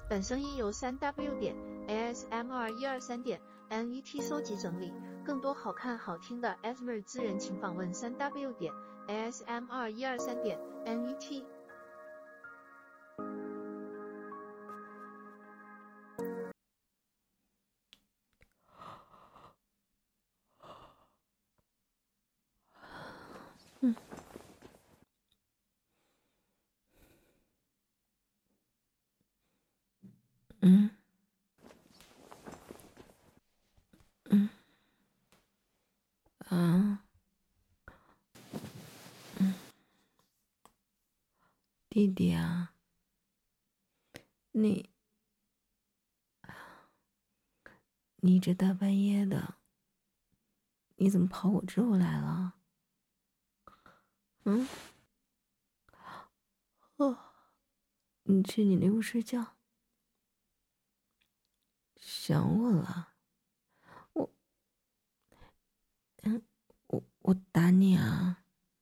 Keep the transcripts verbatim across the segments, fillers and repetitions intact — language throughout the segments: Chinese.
本声音由 三 W 点 A S M R 一二三点 N E T 搜集整理，更多好看好听的 A S M R 资源请访问 三 W 点 A S M R 一二三点 N E T。 嗯。嗯。嗯。啊。嗯。弟弟啊，你，你这大半夜的，你怎么跑我这屋来了？嗯？哦，你去你那屋睡觉？想我了？我，嗯，我我打你啊？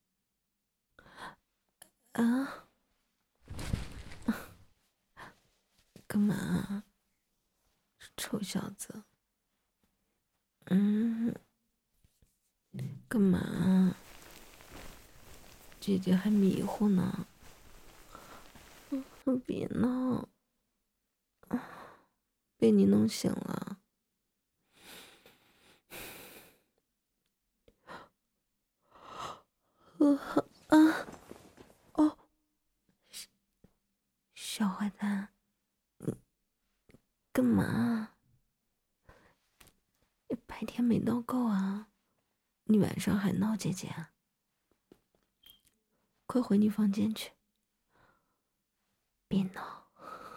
啊？干嘛？臭小子！嗯？干嘛？姐姐还迷糊呢。嗯，别闹，被你弄醒了。呃啊哦，小坏蛋，你干嘛？你白天没闹够啊？你晚上还闹姐姐啊？快回你房间去！别闹！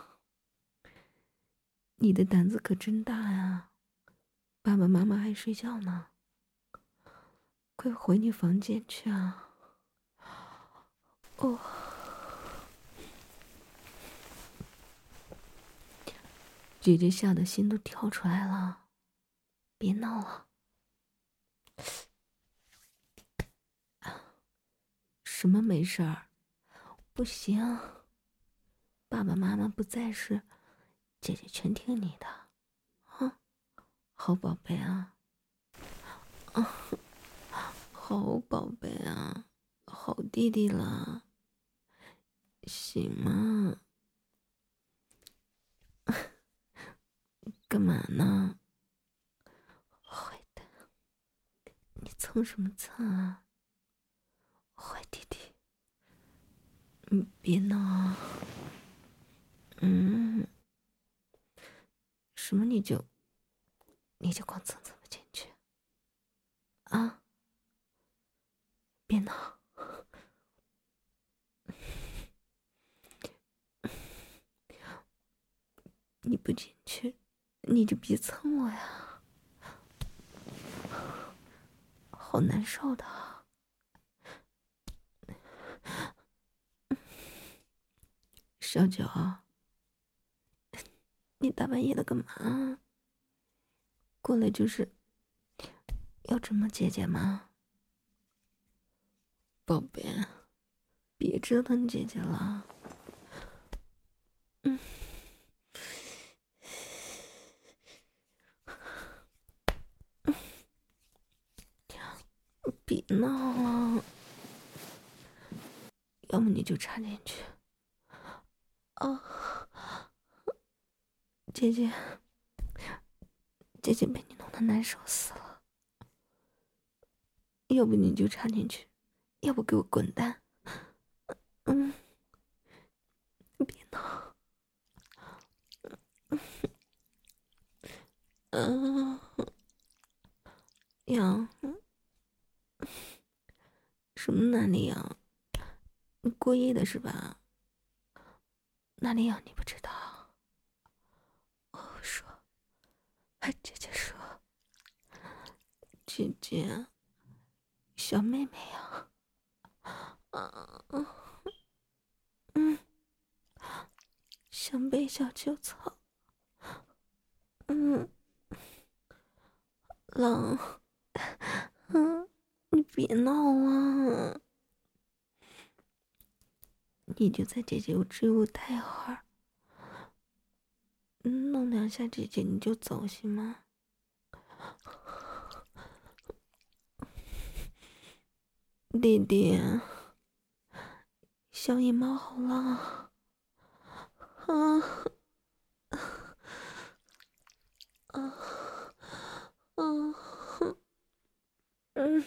你的胆子可真大呀！爸爸妈妈还睡觉呢，快回你房间去啊！哦，姐姐吓得心都跳出来了，别闹了。什么没事儿？不行，爸爸妈妈不在时，姐姐全听你的，啊，好宝贝啊，啊，好宝贝啊，好弟弟了，行吗？干嘛呢？坏蛋，你蹭什么蹭啊？坏弟弟，你别闹啊！嗯，什么你就你就光蹭蹭不进去啊？别闹！你不进去，你就别蹭我呀，好难受的。小九，你大半夜的干嘛？过来就是要折磨姐姐吗？宝贝，别折腾姐姐了。嗯。别闹了，要么你就插进去。啊，姐姐，姐姐被你弄得难受死了。要不你就插进去，要不给我滚蛋。嗯，别闹。嗯，痒。什么哪里痒？你故意的是吧？哪里痒你不知道？哦，说，姐姐说，姐姐，小妹妹呀，啊，嗯，想被小秋草，嗯，冷，嗯，你别闹啊，你就在姐姐屋这屋待会儿， 碰两下姐姐你就走行吗？弟弟，小野猫好浪啊！啊啊啊！嗯，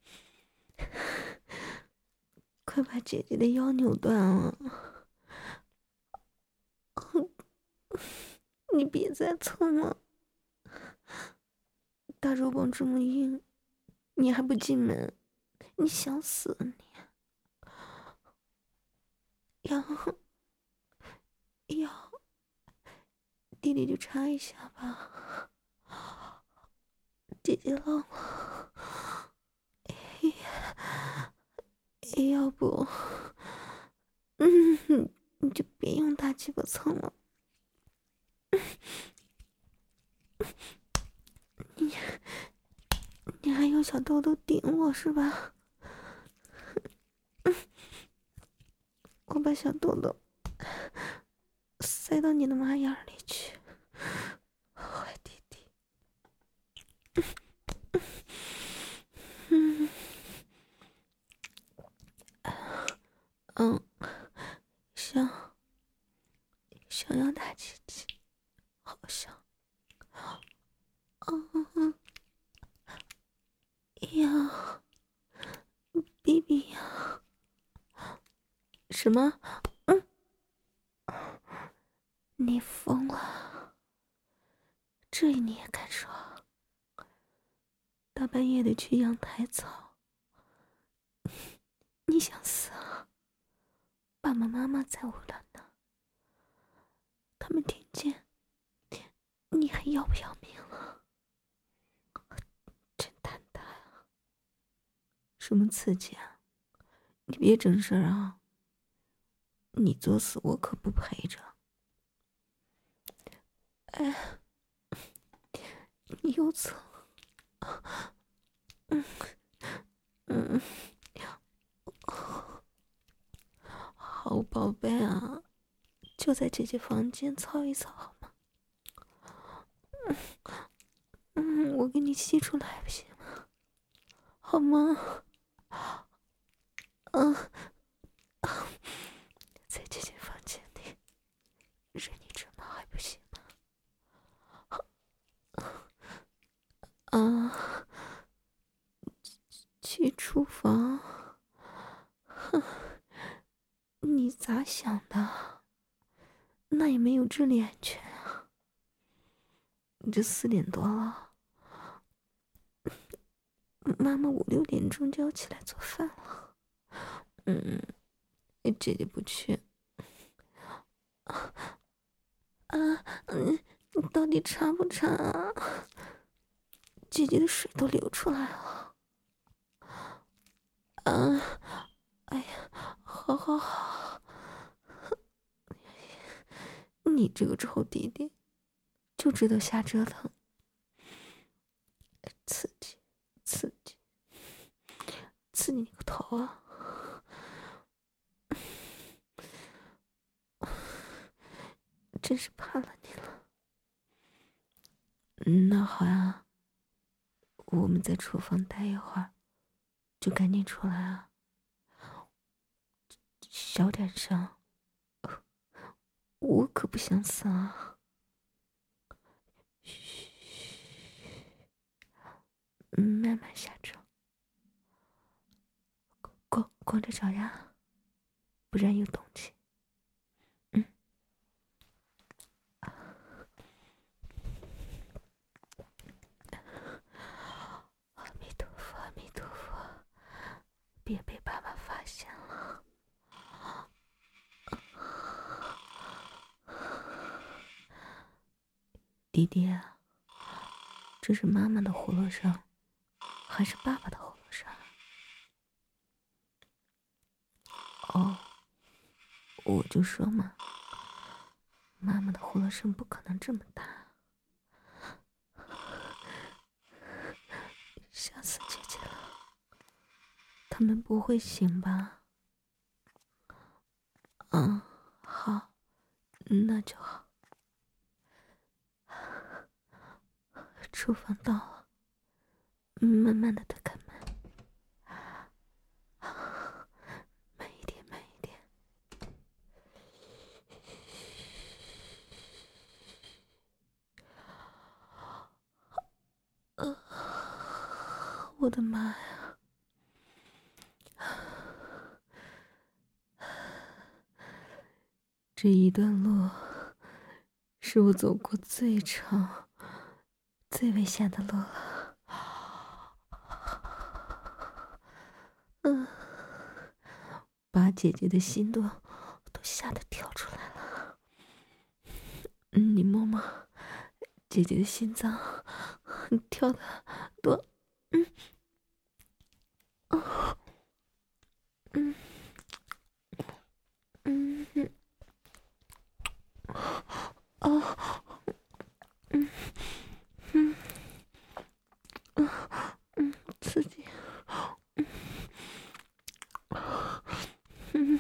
快把姐姐的腰扭断了！你别再蹭了，大肉棒这么硬，你还不进门？你想死啊你！腰腰，弟弟就插一下吧，姐姐浪了。要不，嗯，你就别用大鸡巴蹭了。你你还用小豆豆顶我是吧？我把小豆豆塞到你的马眼里去，坏弟弟。嗯嗯，想想要大鸡鸡，好想。嗯，呀，比比呀。什么？嗯，你疯了？这你也敢说？大半夜的去阳台操，你想死啊？爸爸妈妈在屋了呢，他们听见，你还要不要命了？真胆大啊！什么刺激啊？你别整事儿啊！你作死我可不陪着。哎，你又蹭，嗯嗯，好宝贝啊，就在姐姐房间操一操好吗？嗯嗯，我给你吸出来不行吗？好吗？嗯、啊，在姐姐房间里任你折磨还不行吗？啊，去厨房？哼，你咋想的？那也没有智力安全啊！你这四点多了，妈妈五六点钟就要起来做饭了。嗯，姐姐不去。啊，嗯，你到底插不插啊？姐姐的水都流出来了。啊，哎呀，好好好，你这个臭弟弟，就知道瞎折腾，刺激，刺激，刺激你个头啊！真是怕了你了。嗯，那好呀，我们在厨房待一会儿，就赶紧出来啊。小点声，我可不想死啊。嘘，慢慢下车，光光着脚丫，不然有动静。嗯。阿弥陀佛，阿弥陀佛，别被爸爸发现了。弟弟，这是妈妈的呼噜声，还是爸爸的呼噜声？哦，我就说嘛，妈妈的呼噜声不可能这么大，吓死姐姐了。他们不会醒吧？嗯，好，那就好。 厨房到了，慢慢的推开门，慢一点，慢一点。呃，我的妈呀！这一段路是我走过最长、最危险的路了。嗯，把姐姐的心都都吓得跳出来了。嗯，你摸摸姐姐的心脏，跳的多，嗯，哦，嗯，嗯，嗯，哦，嗯，嗯，嗯，嗯，刺激，嗯，嗯，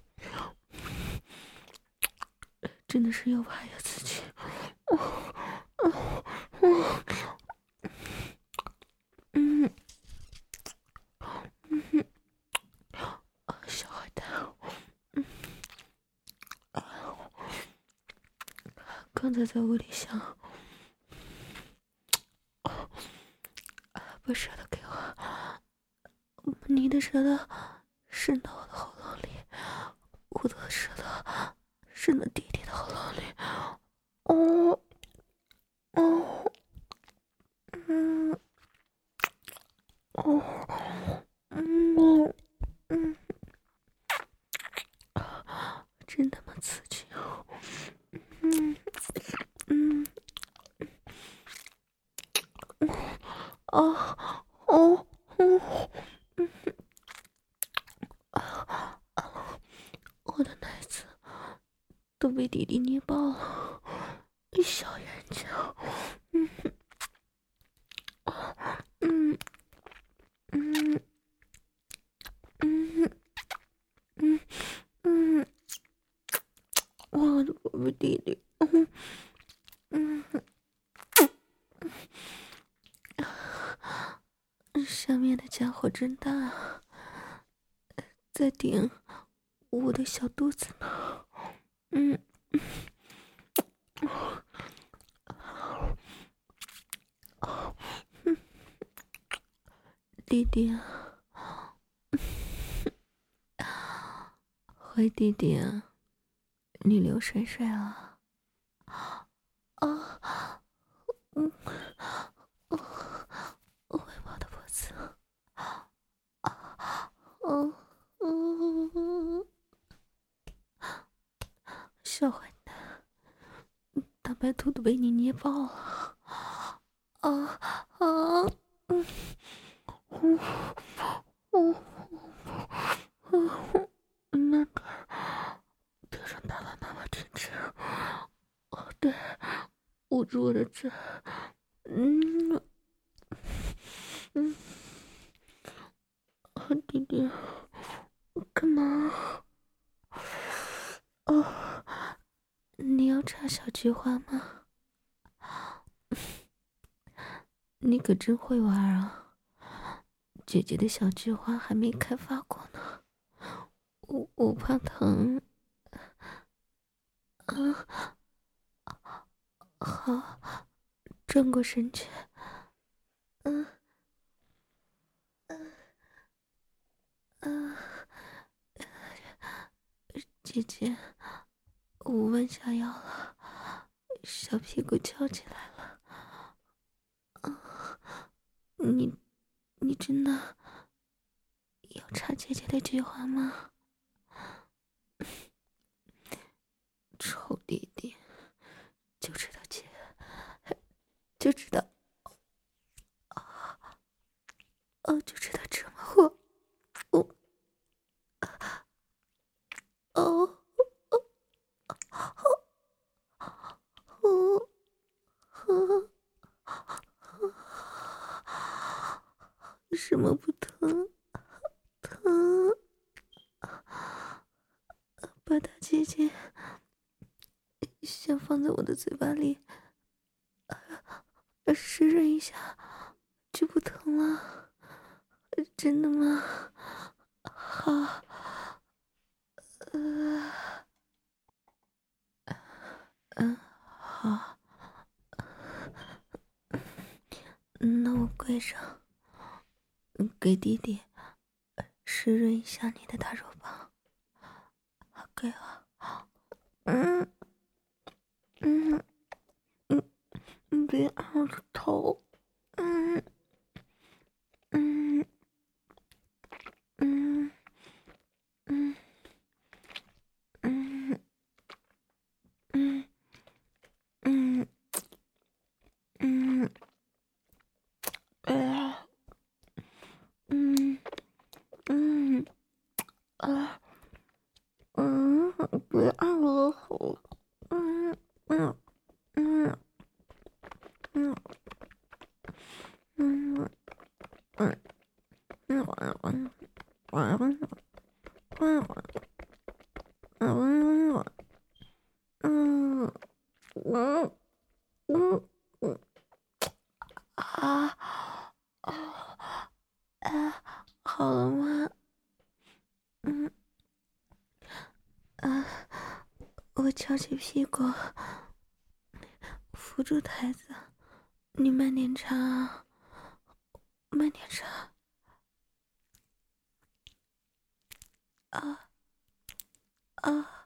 真的是又怕又刺激。哦，哦，哦，嗯，嗯，小坏蛋，嗯，刚才在屋里想，把舌头给我，你的舌头伸到我的喉咙里，我的舌头伸到弟弟的喉咙里。哦，哦，嗯，哦，嗯，嗯，真他妈刺激！嗯，嗯，哦，哦，哦，嗯，我的奶子都被弟弟捏爆了，小眼睛，嗯，嗯，嗯，嗯，嗯，嗯，我的宝贝弟弟，嗯，嗯，上面的家伙真大啊，在顶我的小肚子呢。嗯，弟弟啊，坏弟弟啊，你流水水了。啊，嗯，哦，我会抱的脖子。啊，哦，嗯，小坏蛋，大白兔都被你捏爆了。啊啊，嗯，嗯，嗯，嗯，慢点，别让大老妈妈听见。哦，对，捂住我的嘴。嗯，嗯，弟弟，干嘛？哦，你要插小菊花吗？你可真会玩啊！姐姐的小菊花还没开发过呢，我我怕疼。啊，好，转过身去。嗯，嗯，嗯，姐姐，我弯下腰了，小屁股翘起来了。啊，你，你真的要插姐姐的菊花吗？臭弟弟，就知道姐，就知道，哦，就知道折磨我。我，哦，哦，哦，什么不疼？疼！把大姐姐想放在我的嘴巴里， 湿润一下就不疼了？真的吗？好，呃，嗯，好，那我跪着，给弟弟湿润一下你的大肉棒，给我，嗯嗯嗯，你别按我的头，嗯嗯嗯嗯嗯嗯嗯嗯，哎呀，嗯嗯啊。嗯，别按我的头。嗯嗯嗯嗯嗯嗯嗯嗯嗯嗯嗯嗯嗯嗯啊啊啊！好了吗？嗯啊，我翘起屁股，扶住台子，你慢点插啊，慢点插啊啊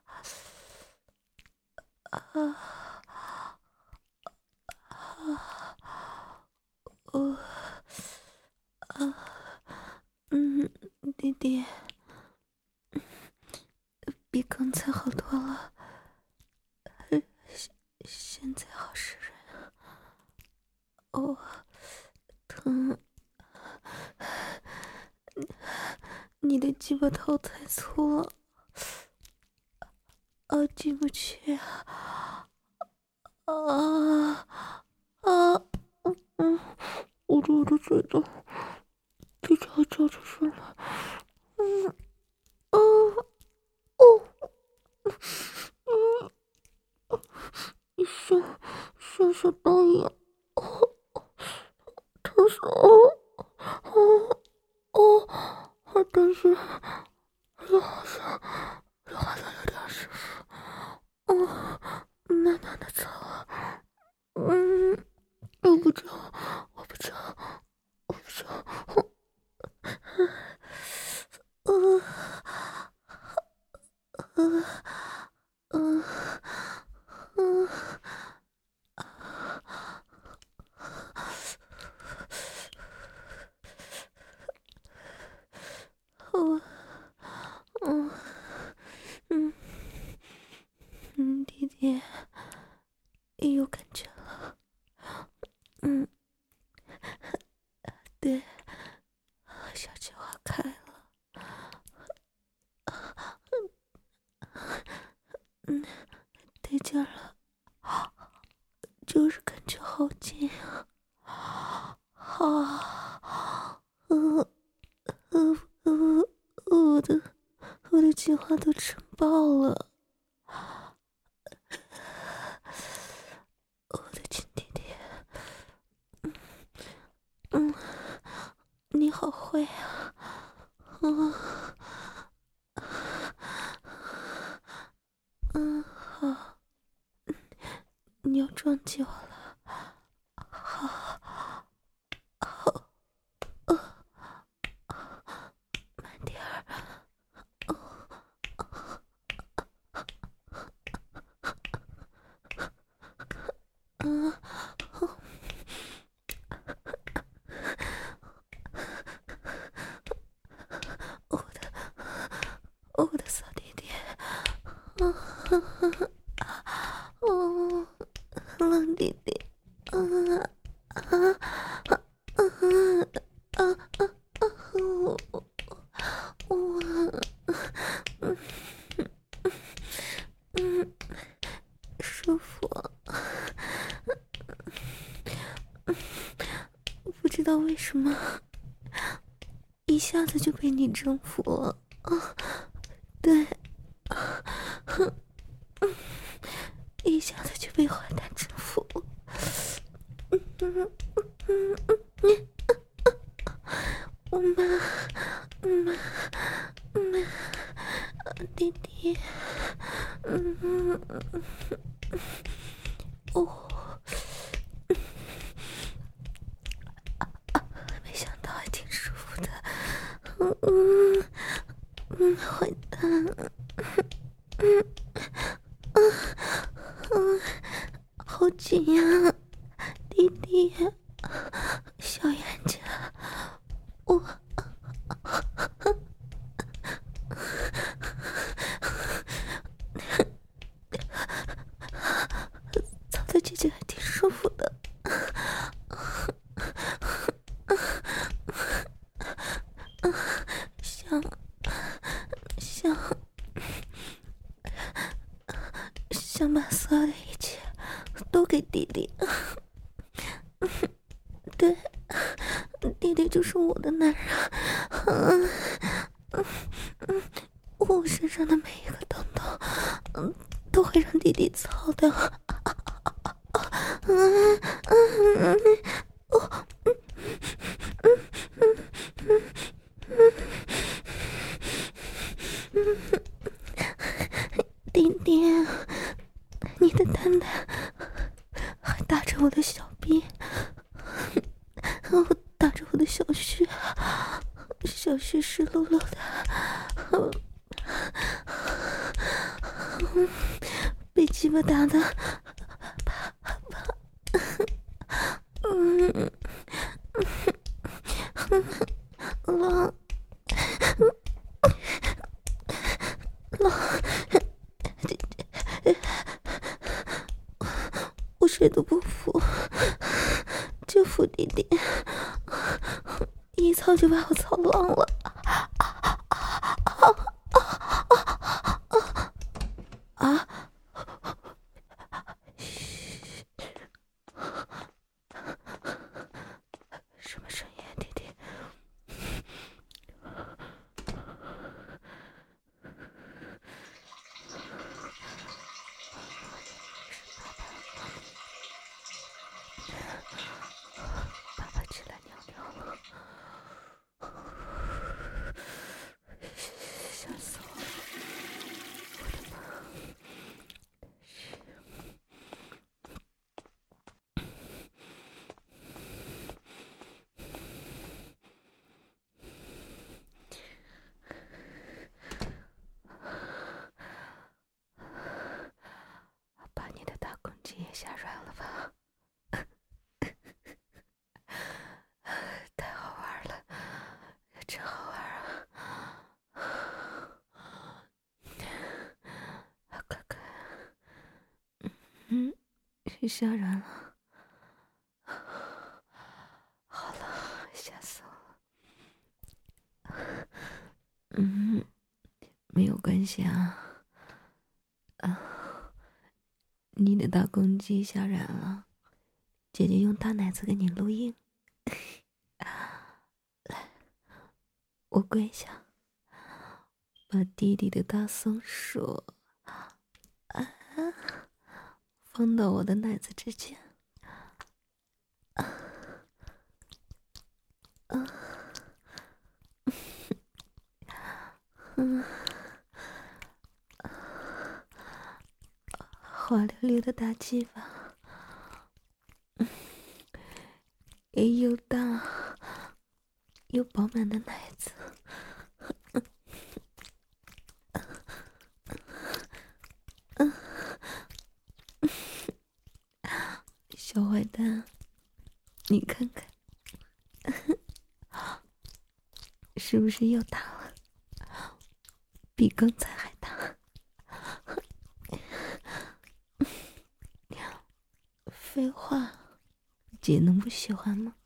啊啊！我啊嗯，弟弟，比刚才好多了，现现在好湿润啊！哦，疼！你的鸡巴头太粗了，啊，进不去啊！啊啊！嗯，捂住我的嘴都被叫叫出声了。嗯啊哦嗯，你像像小刀一样，哦，疼死了！哦哦，好但是又好像又好像有点舒服。哦，慢慢的走啊。嗯，我不知道，我不知道，我不知道。呃呃呃呃我嗯嗯嗯，弟弟有感觉了。嗯，对，小计划开了。嗯，得劲了，就是感觉好紧啊！啊，呃呃呃，我的我的计划都撑爆了，我的亲弟弟，嗯，你好会啊，嗯嗯，好，你要撞击我了，好，好，呃，慢点儿，嗯，我的我的小弟弟，嗯哦，冷弟弟，嗯啊啊啊啊啊啊！我我嗯嗯舒服，不知道为什么一下子就被你征服了啊！对，一下子就被坏蛋征服了。 弟弟，嗯嗯嗯，哦，没想到还挺舒服的，嗯嗯嗯，坏蛋，嗯嗯嗯，好紧呀，弟弟，小眼睛，我。操在姐姐还挺舒服的，想想想把所有的一切都给弟弟。对，弟弟就是我的男人，嗯嗯嗯，我身上的每一个洞洞，嗯，都会让弟弟操的。嗯嗯嗯哦嗯嗯嗯嗯嗯嗯，弟弟，你的蛋蛋还搭着我的小臂，哦，搭着我的小穴，小穴湿漉漉的，嗯，被鸡巴打的，啪啪，嗯嗯，老老，我谁都不服，就服弟弟，一操就把我操忘了。啊！什么声音啊，弟弟？爸爸起来尿尿了，吓死我了！我的妈！把你的大公鸡也吓软了吧？太好玩了，真好玩啊！快快，嗯，吓软了。好了，吓死我了。嗯，没有关系啊。啊，你的大公鸡吓软了，姐姐用大奶子给你录音。来，我跪下，把弟弟的大松鼠啊放到我的奶子之间。啊啊嗯，滑溜溜的大鸡巴，也又大又饱满的奶子，小坏蛋，你看看，是不是又大了？比刚才还大。废话，姐能不喜欢吗？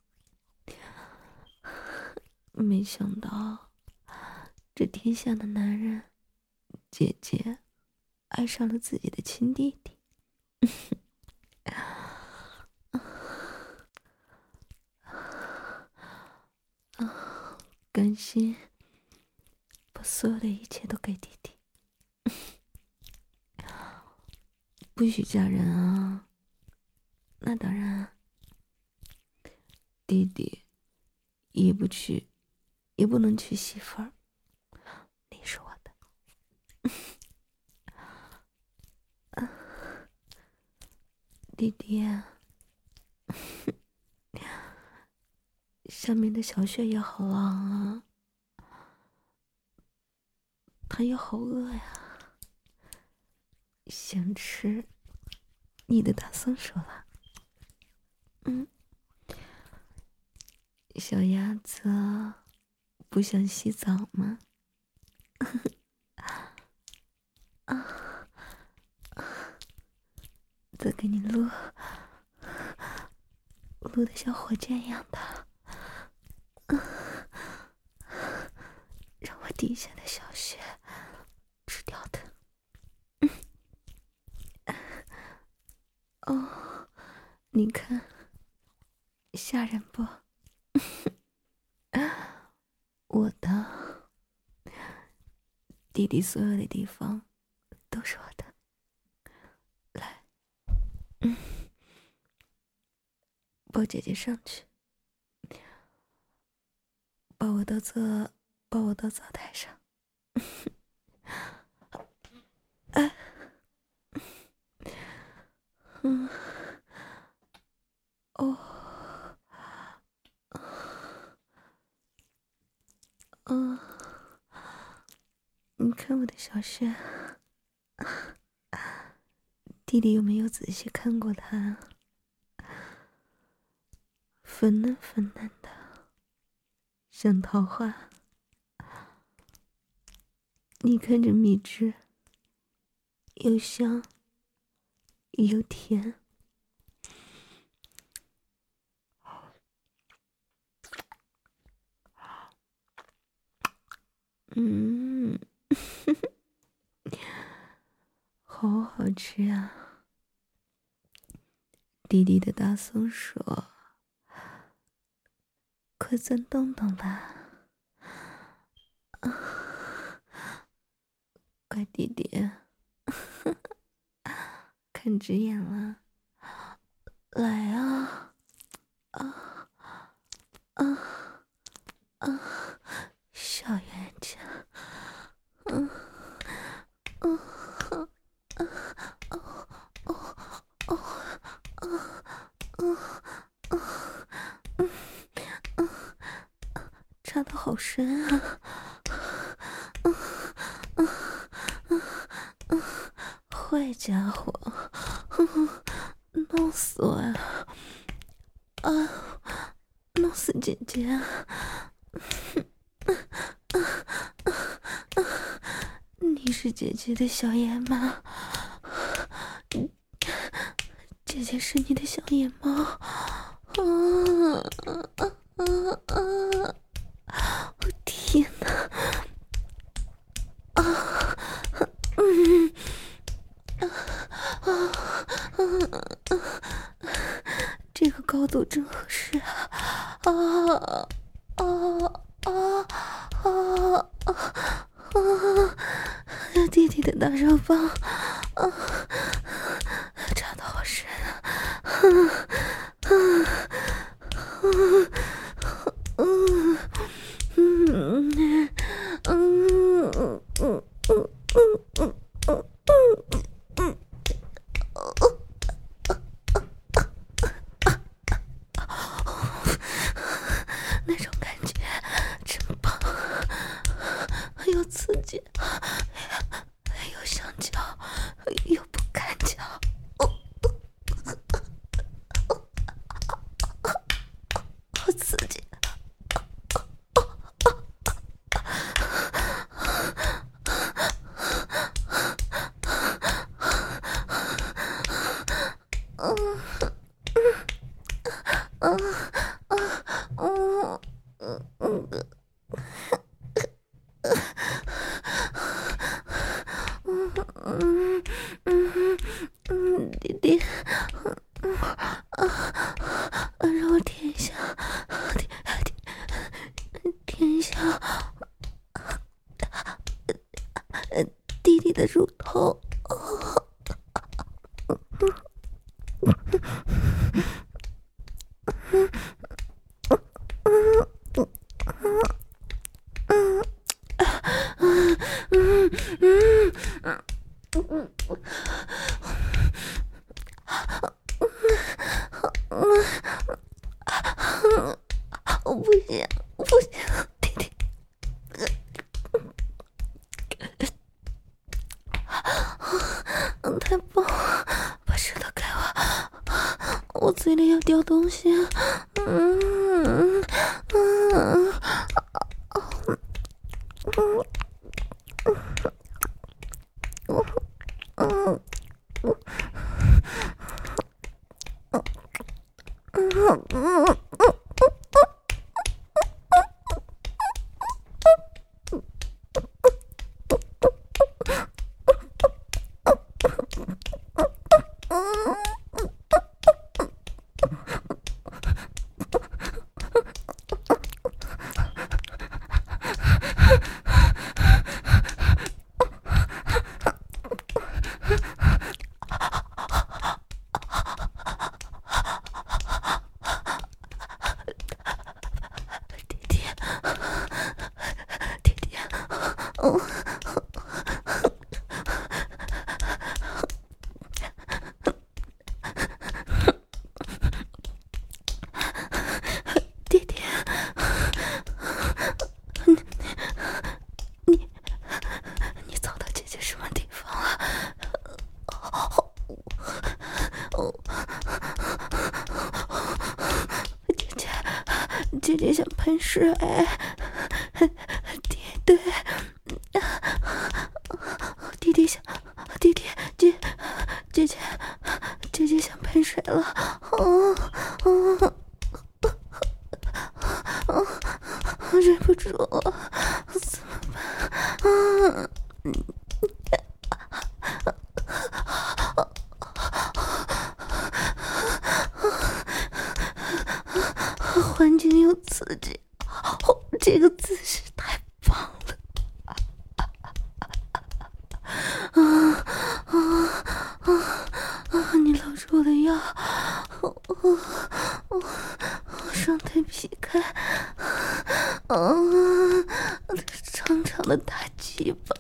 没想到，这天下的男人，姐姐爱上了自己的亲弟弟。啊，甘心把所有的一切都给弟弟。不许嫁人啊！那当然，弟弟也不娶，也不能娶媳妇儿。你是我的， 弟弟，下面的小穴也好浪啊，他也好饿呀，想吃你的大松手了。嗯，小鸭子不想洗澡吗？啊，再给你撸撸的像火箭一样的，让我底下的小穴吃掉的。哦，你看吓人不？我的弟弟所有的地方都是我的。来，嗯，抱姐姐上去，抱我到这，抱我到灶台上。哎，嗯，哦，嗯，你看我的小穴，弟弟有没有仔细看过它？粉嫩粉嫩的，像桃花。你看这蜜汁，又香又甜。嗯，好好吃啊！弟弟的大松鼠，快钻洞洞吧！啊，乖弟弟，看直眼了，来啊！啊啊啊！小冤家，嗯嗯嗯嗯哦哦哦哦哦哦嗯嗯，插得好深啊！嗯嗯嗯嗯，坏家伙，弄死我呀！啊，弄死姐姐！你是姐姐的小野马，姐姐是你的小野猫。啊啊啊啊！我天哪！啊，嗯啊啊啊！这个高度真合适啊！啊啊啊啊啊！弟弟的大肉棒，啊，插得好深啊！嗯嗯嗯嗯嗯嗯嗯嗯嗯嗯嗯。那种感觉真棒，又刺激，又想叫，又不敢叫，好刺激！嗯嗯嗯，弟弟，嗯啊啊，让我舔一下，舔舔舔一下，弟弟的乳头。 开包，把舌头给我，我嘴里要掉东西。嗯嗯嗯嗯嗯嗯。姐姐想喷水，弟对，弟弟想，弟弟姐姐姐姐姐想喷水了，嗯嗯嗯，忍不住了，怎么办？嗯。环境又刺激，哦，这个姿势太棒了！啊啊啊啊！你搂住我的腰，哦哦哦，双腿劈开，啊，长长的大鸡巴，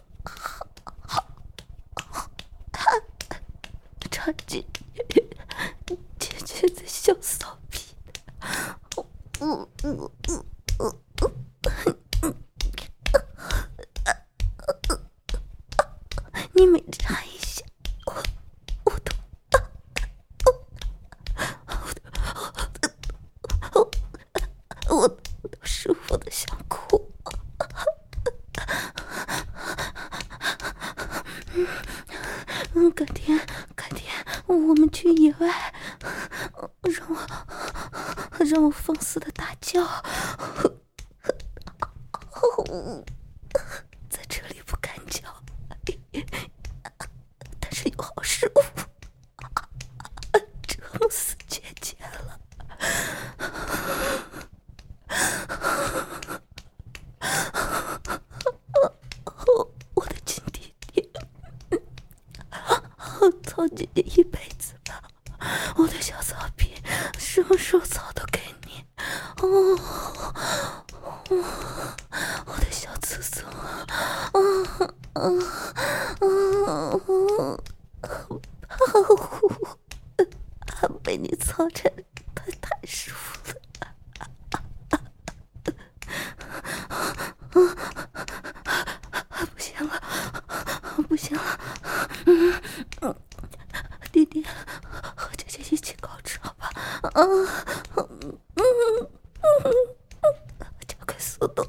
插进姐姐的小骚逼。嗯嗯嗯嗯嗯，你每插一下，我我都，我我我都舒服的想哭。嗯，改天改天我们去野外，让我。让我放肆的大叫，在这里不敢叫，但是又好舒服，折磨死姐姐了。我的亲弟弟，操姐姐一辈子了，我的小骚逼，什么时候操都给你。哦，我的小祖宗，啊啊啊！被你操着，太太舒服了。不行了，不行了，嗯嗯，弟弟，和姐姐一起高潮吧，啊，嗯嗯。加快速度！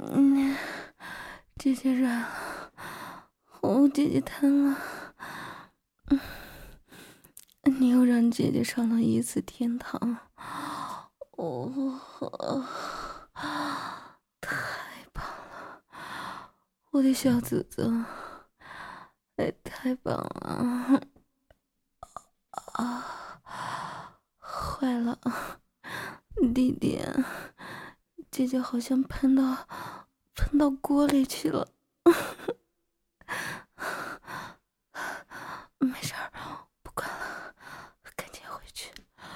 嗯，姐姐软了，我姐姐疼了。嗯，你又让姐姐上了一次天堂。哦，太棒了，我的小子子，哎，太棒了！啊，坏了，弟弟，姐姐好像喷到喷到锅里去了。没事儿，不管了，赶紧回去。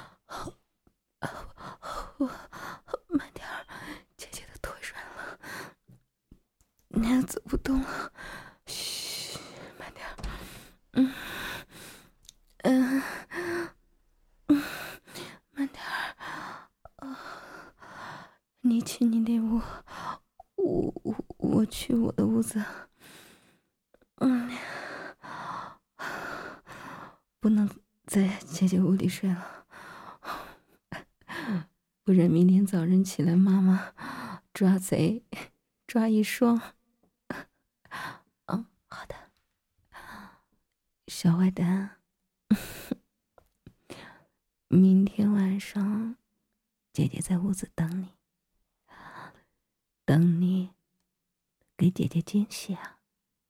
慢点儿，姐姐的腿软了，你也走不动了。嘘，慢点儿。嗯嗯嗯，慢点儿。啊，你去你那屋，我我我去我的屋子。嗯，不能在姐姐屋里睡了，不然明天早晨起来，妈妈抓贼抓一双。嗯，好的，小坏蛋。明天晚上，姐姐在屋子等你，等你给姐姐惊喜啊！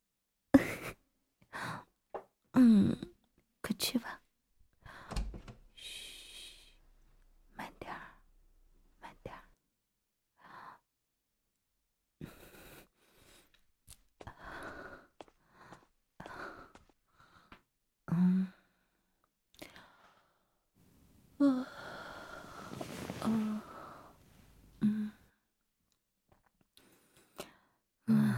嗯，快去吧。嘘，慢点儿，慢点儿。嗯，呃，呃，嗯，嗯，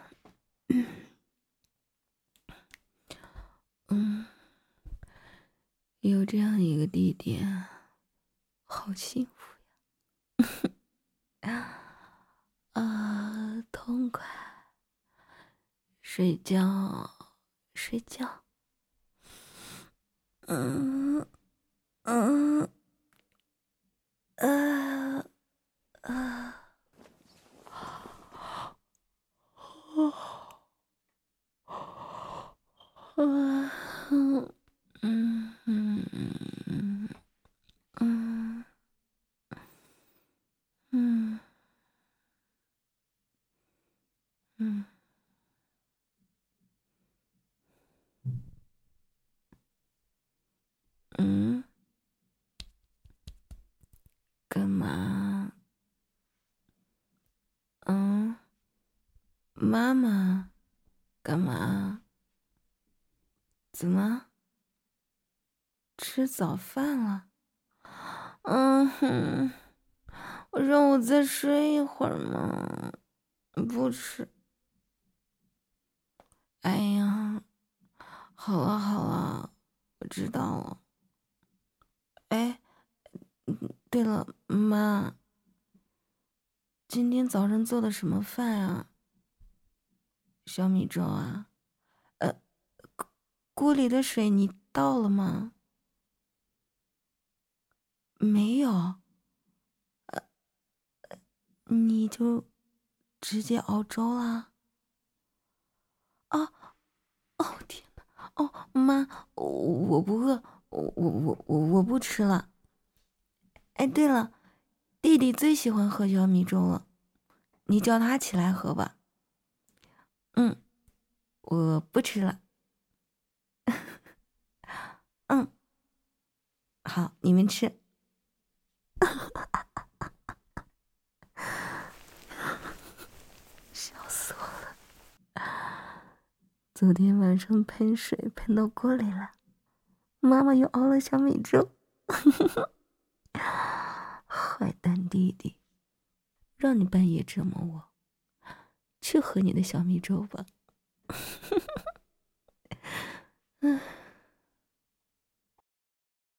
嗯，有这样一个弟弟，好幸福呀！啊，痛快，睡觉，睡觉。嗯嗯啊啊！啊，嗯嗯嗯嗯嗯嗯嗯，干嘛？嗯，妈妈，干嘛？怎么？吃早饭了？嗯哼，我让我再睡一会儿嘛。不吃。哎呀，好了好了，我知道了。哎，对了，妈，今天早上做的什么饭啊？小米粥啊？呃，锅里的水你倒了吗？没有。你就直接熬粥啦？啊！哦天哪！哦妈，我我不饿，我我我我我不吃了。哎，对了，弟弟最喜欢喝小米粥了，你叫他起来喝吧。嗯，我不吃了。嗯，好，你们吃。笑死我了！昨天晚上喷水喷到锅里了，妈妈又熬了小米粥。坏蛋弟弟，让你半夜折磨我，去喝你的小米粥吧。